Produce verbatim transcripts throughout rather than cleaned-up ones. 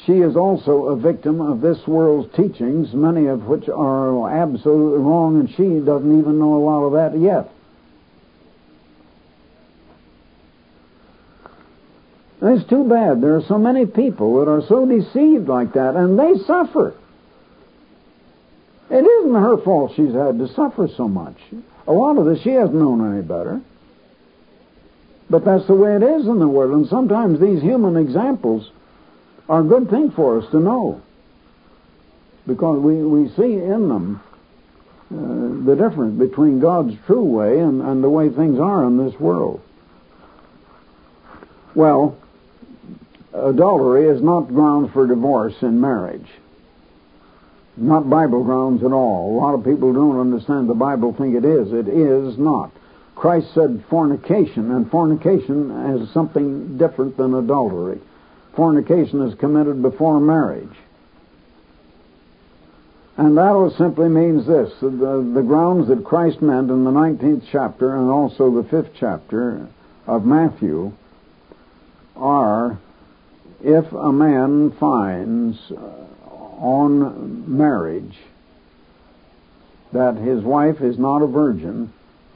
she is also a victim of this world's teachings, many of which are absolutely wrong, and she doesn't even know a lot of that yet. It's too bad. There are so many people that are so deceived like that, and they suffer. It isn't her fault she's had to suffer so much. A lot of this, she hasn't known any better. But that's the way it is in the world, and sometimes these human examples are a good thing for us to know, because we, we see in them uh, the difference between God's true way and, and the way things are in this world. Well, adultery is not grounds for divorce in marriage. Not Bible grounds at all. A lot of people don't understand the Bible think it is. It is not. Christ said fornication, and fornication is something different than adultery. Fornication is committed before marriage. And that simply means this, the, the grounds that Christ meant in the nineteenth chapter and also the fifth chapter of Matthew are, if a man finds on marriage that his wife is not a virgin,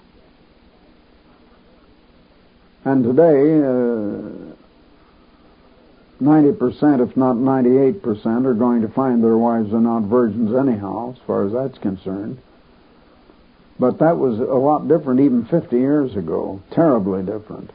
and today uh, ninety percent, if not ninety-eight percent, are going to find their wives are not virgins anyhow, as far as that's concerned. But that was a lot different even fifty years ago, terribly different.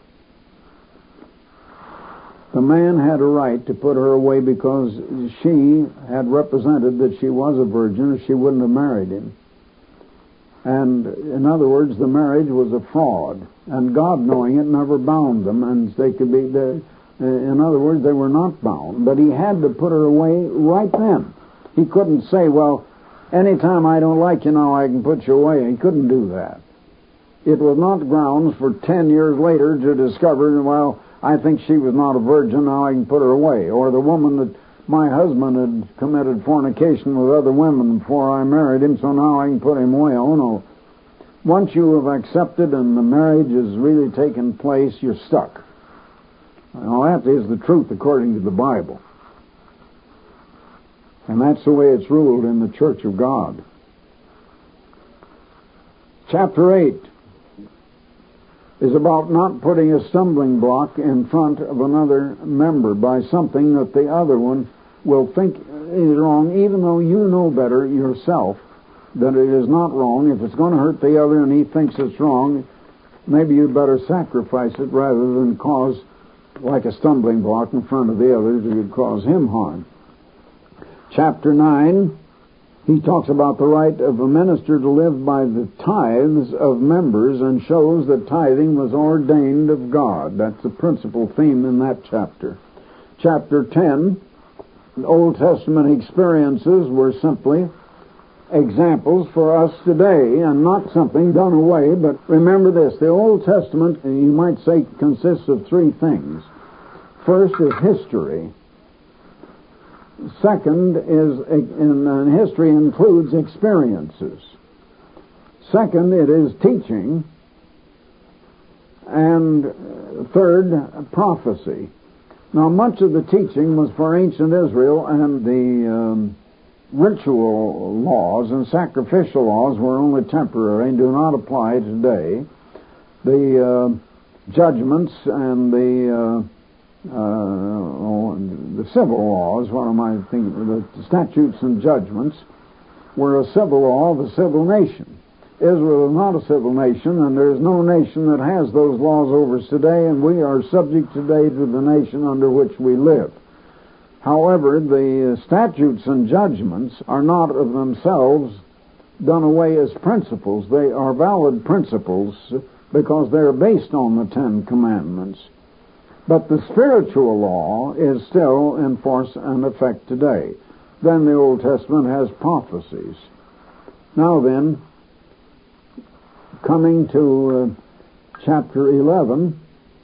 The man had a right to put her away because she had represented that she was a virgin, or she wouldn't have married him. And in other words, the marriage was a fraud, and God, knowing it, never bound them, and they could be there. In other words, they were not bound, but he had to put her away right then. He couldn't say, well, anytime I don't like you now, I can put you away. He couldn't do that. It was not grounds for ten years later to discover, well, I think she was not a virgin, now I can put her away. Or the woman that my husband had committed fornication with other women before I married him, so now I can put him away. Oh, no. Once you have accepted and the marriage has really taken place, you're stuck. Now, that is the truth according to the Bible. And that's the way it's ruled in the Church of God. Chapter eight is about not putting a stumbling block in front of another member by something that the other one will think is wrong, even though you know better yourself that it is not wrong. If it's going to hurt the other and he thinks it's wrong, maybe you'd better sacrifice it rather than cause, like a stumbling block in front of the others, it would cause him harm. Chapter nine, he talks about the right of a minister to live by the tithes of members and shows that tithing was ordained of God. That's the principal theme in that chapter. Chapter ten, Old Testament experiences were simply examples for us today and not something done away. But remember this, the Old Testament, you might say, consists of three things. First is history. Second is, in history includes experiences. Second, it is teaching. And third, prophecy. Now, much of the teaching was for ancient Israel, and the um, ritual laws and sacrificial laws were only temporary and do not apply today. The uh, judgments and the uh, uh, the civil laws, what am I thinking? The statutes and judgments were a civil law of a civil nation. Israel is not a civil nation, and there is no nation that has those laws over us today, and we are subject today to the nation under which we live. However, the statutes and judgments are not of themselves done away as principles. They are valid principles because they are based on the Ten Commandments. But the spiritual law is still in force and effect today. Then the Old Testament has prophecies. Now then, coming to uh, chapter eleven,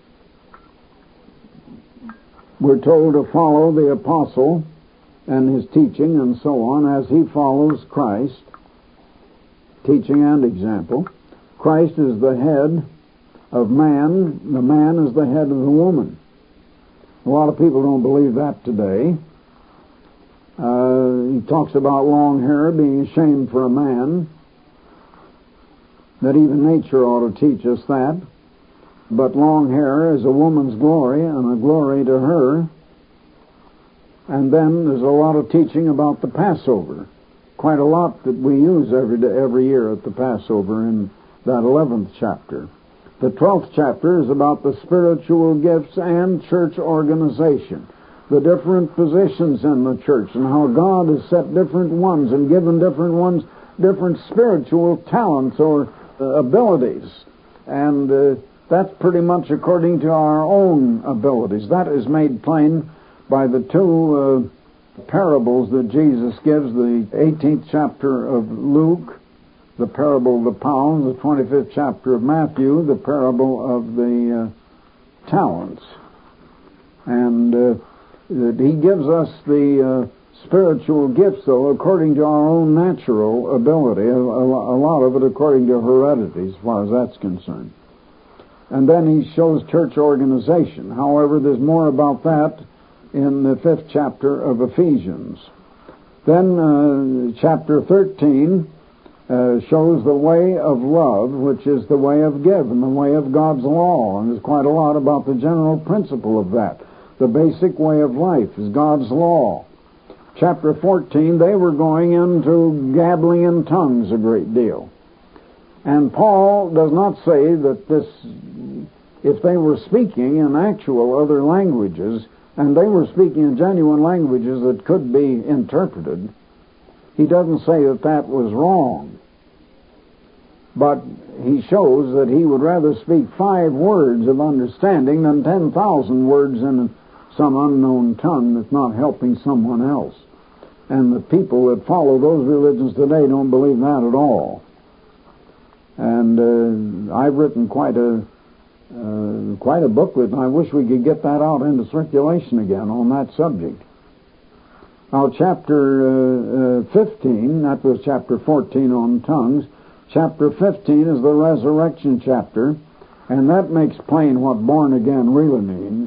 we're told to follow the apostle and his teaching and so on as he follows Christ, teaching and example. Christ is the head of man, the man is the head of the woman. A lot of people don't believe that today. Uh, he talks about long hair being a shame for a man, that even nature ought to teach us that. But long hair is a woman's glory and a glory to her. And then there's a lot of teaching about the Passover. Quite a lot that we use every day, every year at the Passover in that eleventh chapter. The twelfth chapter is about the spiritual gifts and church organization, the different positions in the church, and how God has set different ones and given different ones different spiritual talents or uh, abilities. And uh, that's pretty much according to our own abilities. That is made plain by the two uh, parables that Jesus gives, the eighteenth chapter of Luke, the parable of the pounds, the twenty-fifth chapter of Matthew, the parable of the uh, talents. And uh, he gives us the uh, spiritual gifts, though, according to our own natural ability, a, a, a lot of it according to heredity, as far as that's concerned. And then he shows church organization. However, there's more about that in the fifth chapter of Ephesians. Then uh, chapter thirteen uh, shows the way of love, which is the way of give and the way of God's law. And there's quite a lot about the general principle of that. The basic way of life is God's law. Chapter fourteen, they were going into gabbling in tongues a great deal. And Paul does not say that this, if they were speaking in actual other languages, and they were speaking in genuine languages that could be interpreted, he doesn't say that that was wrong. But he shows that he would rather speak five words of understanding than ten thousand words in some unknown tongue that's not helping someone else. And the people that follow those religions today don't believe that at all. And uh, I've written quite a Uh, quite a booklet, and I wish we could get that out into circulation again on that subject. Now, chapter uh, uh, fifteen, that was chapter fourteen on tongues. Chapter fifteen is the resurrection chapter, and that makes plain what born again really means.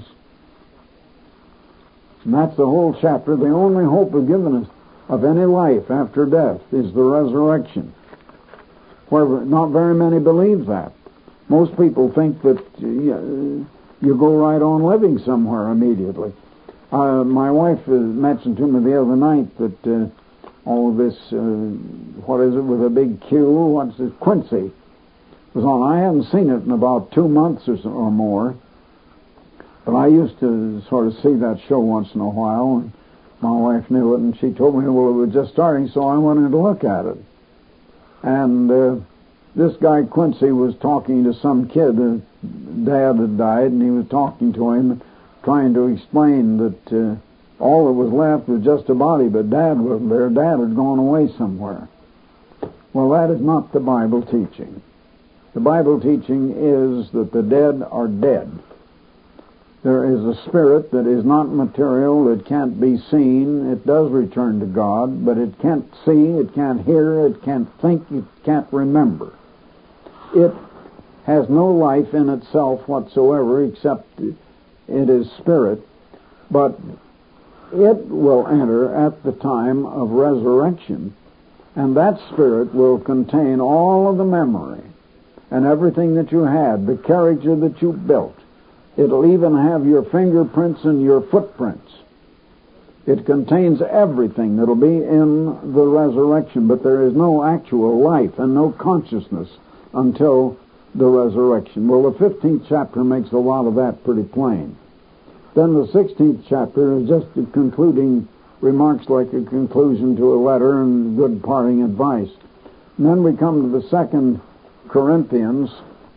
And that's the whole chapter. The only hope of giving us of any life after death is the resurrection. Where not very many believe that. Most people think that uh, you go right on living somewhere immediately. Uh, my wife uh, mentioned to me the other night that uh, all of this, uh, what is it with a big Q, what's it, Quincy, was on. I haven't seen it in about two months or, so, or more, but I used to sort of see that show once in a while, and my wife knew it, and she told me, well, it was just starting, so I went in to look at it. And Uh, This guy Quincy was talking to some kid. Uh, Dad had died, and he was talking to him, trying to explain that uh, all that was left was just a body, but Dad wasn't there. Dad had gone away somewhere. Well, that is not the Bible teaching. The Bible teaching is that the dead are dead. There is a spirit that is not material, it can't be seen, it does return to God, but it can't see, it can't hear, it can't think, it can't remember. It has no life in itself whatsoever, except it is spirit, but it will enter at the time of resurrection, and that spirit will contain all of the memory and everything that you had, the character that you built. It'll even have your fingerprints and your footprints. It contains everything that'll be in the resurrection, but there is no actual life and no consciousness until the resurrection. Well, the fifteenth chapter makes a lot of that pretty plain. Then the sixteenth chapter is just concluding remarks, like a conclusion to a letter and good parting advice. And then we come to the second Corinthians.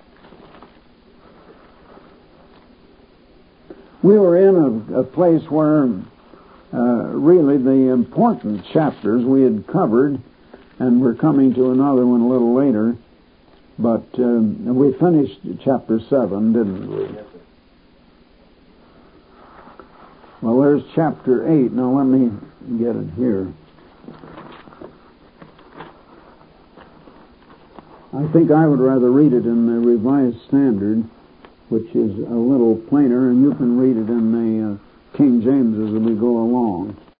We were in a, a place where uh, really the important chapters we had covered, and we're coming to another one a little later. But um, we finished chapter seven, didn't we? Well, there's chapter eight. Now let me get it here. I think I would rather read it in the Revised Standard, which is a little plainer, and you can read it in the uh, King James as we go along.